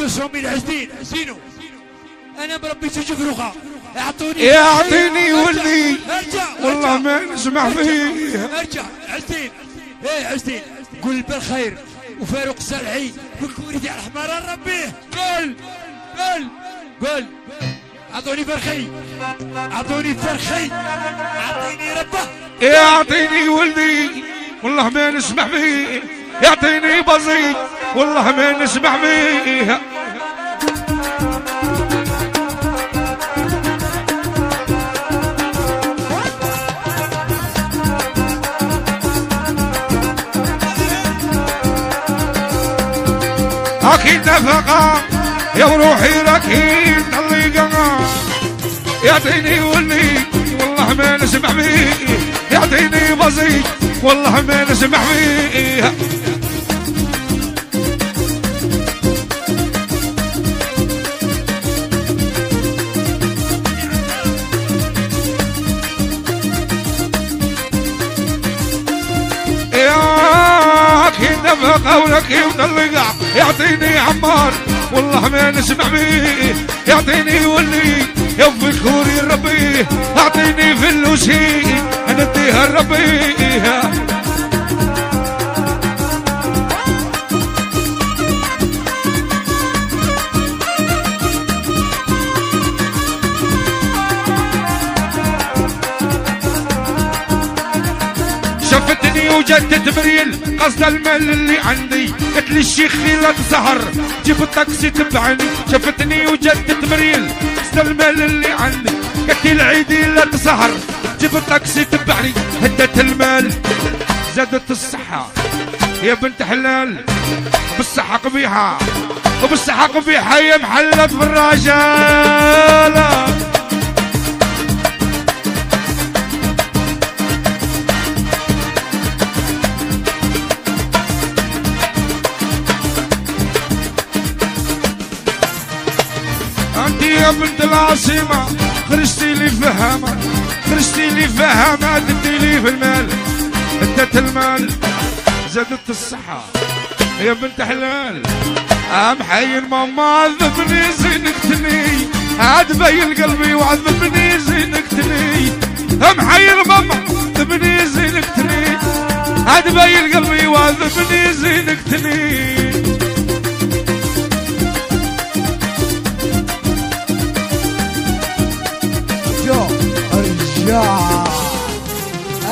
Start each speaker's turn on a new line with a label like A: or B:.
A: 200,000 عزينو انا مربي تجفروخه
B: يعطيني ولي والله ما نسمع فيه.
A: ارجع عزين عزين قول بالخير وفاروق السلعي والكوريدي على الحمار ربيه قول اعطوني فرخي اعطيني ربه.
B: يعطيني ولدي والله ما نسمع فيه، يعطيني بسيط والله ما نسمع فيه. اكيد نفقه يا روحي ركيد طليقه، يعطيني ولي والله ما نسمع فيه، يعطيني بسيط والله ما نسمع فيه. قولك يطلق يعطيني عمار والله ما نسمع بيه، يعطيني ولي يوفي خوري ربي، اعطيني فلوسي نديها لربي. شفتني وجدت بريل قصد المال اللي عندي، قلت لي الشيخ لا تسهر جيب الطاكسي تبعني. شفتني وجدت بريل قصد المال اللي عندي، قلت لي العيدي لا تسهر جيب الطاكسي تبعني. هدت المال زادت الصحة يا بنت حلال، بالصحة قبيحة وبالصحة قبيحة يا محلة بالرجالة. يا بنت العاصمة خرجتي لي فهامة، خرجتي لي فهامة، دتي لي في المال، ادت المال زادت الصحة يا بنت حلال. محيل ماما عذبني زينكتني، عذبي قلبي وعذبني زينكتني. محيل ماما عذبني زينكتني، عذبي قلبي وعذبني زينكتني.